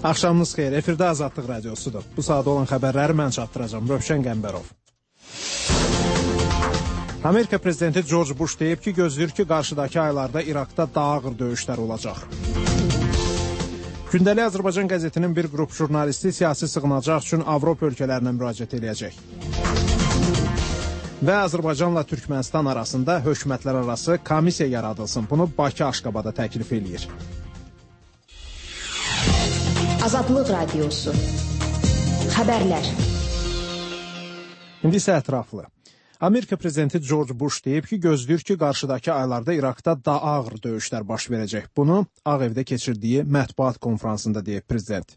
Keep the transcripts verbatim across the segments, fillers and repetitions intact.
Axşamınız xeyir, efirdə Azadlıq Radiosudur. Bu saat olan xəbərləri mən çatdıracağım, Rövşən Qəmbərov. Amerika prezidenti George Bush deyib ki, gözləyir ki, qarşıdakı aylarda İraqda daha ağır döyüşlər olacaq. Gündəlik Azərbaycan qəzetinin bir qrup jurnalisti siyasi sığınacaq üçün Avropa ölkələrinə müraciət edəcək. Və Azərbaycanla Türkmənistan arasında hökumətlər arası komissiya yaradılsın. Bunu Bakı Aşqabada təklif eləyir. Azadlıq Radiosu. Xəbərlər. İndi isə ətraflı. Amerika prezidenti George Bush deyib ki, gözləyir ki, qarşıdakı aylarda İraqda daha ağır döyüşlər baş verəcək. Bunu Ağ Evdə keçirdiyi mətbuat konfransında deyib prezident.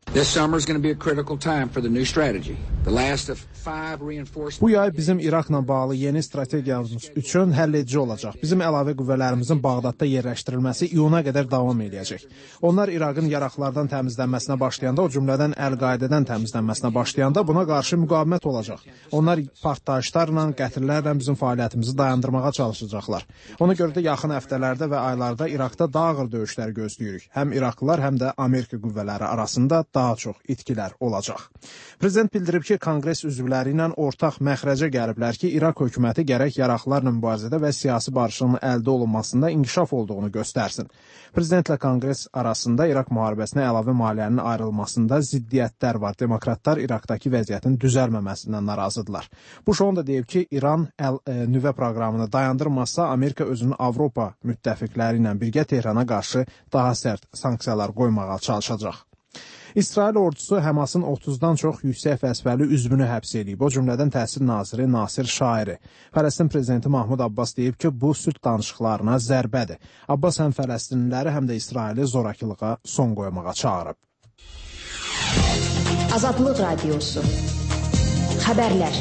Bu yay bizim İraqla bağlı yeni strategiyamız üçün həlledici olacaq. Bizim əlavə qüvvələrimizin Bağdadda yerləşdirilməsi iyuna qədər davam eləyəcək. Onlar İraqın yaraqlardan təmizlənməsinə başlayanda, o cümlədən Əl-Qaidədən təmizlənməsinə başlayanda buna qarşı müqavimət olacaq. Onlar partlayışlarla, qətillərlə bizim fəaliyyətimizi dayandırmağa çalışacaqlar. Ona görə də yaxın həftələrdə və aylarda İraqda daha ağır döyüşlər gözləyirik. Həm İraqlılar, həm də Amerika qüvvələri arasında daha çox itkilər olacaq. Prezident bildirib ki, Konqres üzvləri ilə ortaq məxrəcə gəliblər ki, İraq hökuməti gərək yaraqlarla mübarizədə və siyasi barışın əldə olunmasında inkişaf olduğunu göstərsin. Prezidentlə Konqres arasında İraq müharibəsinə əlavə maliyyənin ayrılmasında ziddiyyətlər var. Demokratlar İraqdakı vəziyyətin düzəlməməsindən narazıdırlar. Bush onu da deyib ki, İran əl, e, nüvə proqramını dayandırmazsa, Amerika özünün Avropa müttəfiqləri ilə birgə Tehrana qarşı daha sərt sanksiyalar qoymağa çalışacaq. İsrail ordusu Həmasın otuzdan çox yüksək vəzifəli üzvünü həbs edib. O cümlədən Təhsil naziri Nasir Şairi. Fələstin prezidenti Mahmud Abbas deyib ki, bu sülh danışıqlarına zərbədir. Abbas həm Fələstinliləri, həm də İsraili zorakılığa son qoymağa çağırıb. Azadlıq Radiosu. Xəbərlər.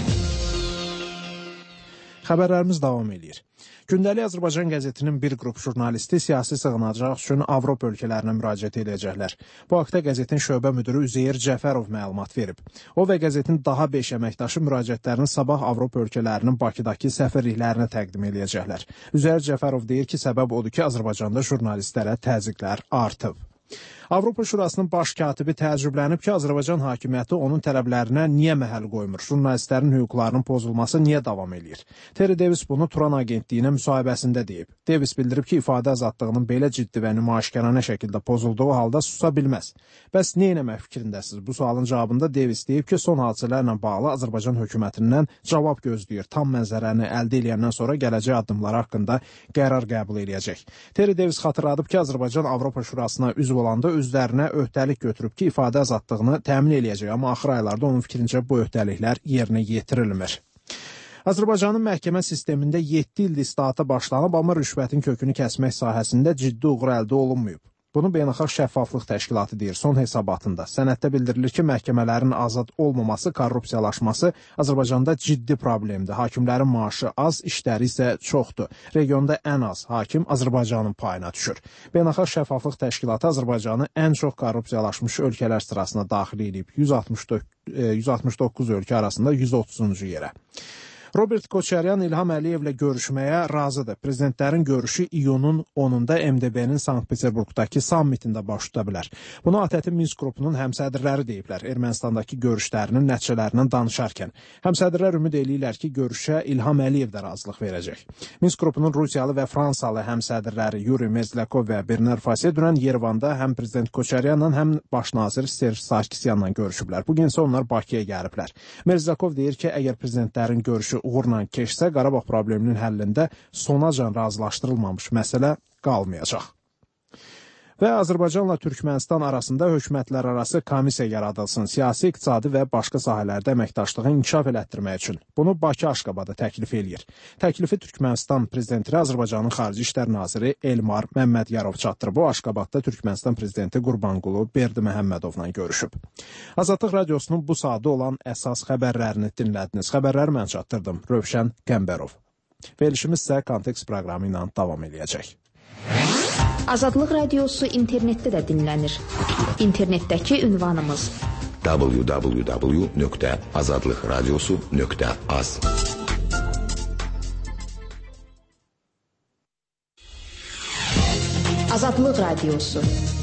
Xəbərlərimiz davam edir. Gündəlik Azərbaycan qəzetinin bir qrup jurnalisti siyasi sığınacaq üçün Avropa ölkələrinə müraciət edəcəklər. Bu haqda qəzetin şöbə müdürü Üzeyir Cəfərov məlumat verib. O və qəzetin daha beş əməkdaşı müraciətlərini sabah Avropa ölkələrinin Bakıdakı səfirliklərinə təqdim edəcəklər. Üzeyir Cəfərov deyir ki, səbəb odur ki, Azərbaycanda jurnalistlərə təzyiqlər artıb. Avropa Şurasının baş katibi təəccüblənib ki, Azərbaycan hakimiyyəti onun tələblərinə niyə məhəl qoymur? Jurnalistlərin hüquqlarının pozulması niyə davam eləyir? Terry Davis bunu Turan agentliyinə müsahibəsində deyib. Davis bildirib ki, ifadə azadlığının belə ciddi və nümayişkaranə şəkildə pozulduğu halda susa bilməz. Bəs nə etmək fikrindəsiniz? Bu sualın cavabında Davis deyib ki, son hadisələrlə bağlı Azərbaycan hökumətindən cavab gözləyir. Tam mənzərəni əldə edəndən sonra gələcək addımlar haqqında qərar qəbul edəcək. Terry Davis xatırladıb ki, Azərbaycan Avropa Şurasına üzv olanda özlərinə öhdəlik götürüb ki, ifadə azadlığını təmin eləyəcək, amma axır aylarda onun fikrincə bu öhdəliklər yerinə yetirilmir. Azərbaycanın məhkəmə sistemində yeddi ildir islahatə başlanıb, amma rüşvətin kökünü kəsmək sahəsində ciddi uğur əldə olunmayıb. Bunu Beynəlxalq Şəffaflıq Təşkilatı deyir son hesabatında. Sənəddə bildirilir ki, məhkəmələrin azad olmaması, korrupsiyalaşması Azərbaycanda ciddi problemdir. Hakimlərin maaşı az, işləri isə çoxdur. Regionda ən az hakim Azərbaycanın payına düşür. Beynəlxalq Şəffaflıq Təşkilatı Azərbaycanı ən çox korrupsiyalaşmış ölkələr sırasına daxil edib. yüz altmış doqquz ölkə arasında yüz otuzuncu yerə. Robert Koçaryan İlham Əliyevlə görüşməyə razıdır. Prezidentlərin görüşü iyunun onunda M D B-nin Sankt-Peterburqdakı sammitində baş tuta bilər. Bunu ATƏT Minsk qrupunun həmsədrləri deyiblər Ermənistandakı görüşlərinin nəticələrindən danışarkən. Həmsədrlər ümid eləyirlər ki, görüşə İlham Əliyev də razılıq verəcək. Minsk qrupunun Rusiyalı və Fransalı həmsədrləri Yuri Mezlakov və Bernard Fase dünən Yerevanda həm prezident Koçaryanla, həm baş nazir Serj Sarkisyanla görüşüblər. Bugün isə onlar Bakıya gəliblər. Mezlakov deyir ki, əgər prezidentlərin görüşü uğurla keçsə, Qarabağ probleminin həllində sonacan razılaşdırılmamış məsələ qalmayacaq. Və Azərbaycanla Türkmənistan arasında hökumətlər arası komissiya yaradılsın, siyasi, iqtisadi və başqa sahələrdə əməkdaşlığı inkişaf elətdirmək üçün. Bunu Bakı Aşqabada təklif eləyir. Təklifi Türkmənistan prezidenti Azərbaycanın Xarici İşlər naziri Elmar Məmmədiyarov çatdırıb. O Aşqabadda Türkmənistan prezidenti Qurbanqulu Berdiməhəmmədovla görüşüb. Azadlıq Radiosunun bu saatda olan əsas xəbərlərini dinlədiniz. Xəbərləri mən çatdırdım. Rövşən Qəmbərov. Verilişimiz isə Kontekst proqramı ilə davam eləyəcək. Azadlıq Radiosu internetdə də dinlənir. İnternetdəki ünvanımız w w w nöqtə azadlıq radiosu nöqtə az. Azadlıq Radiosu.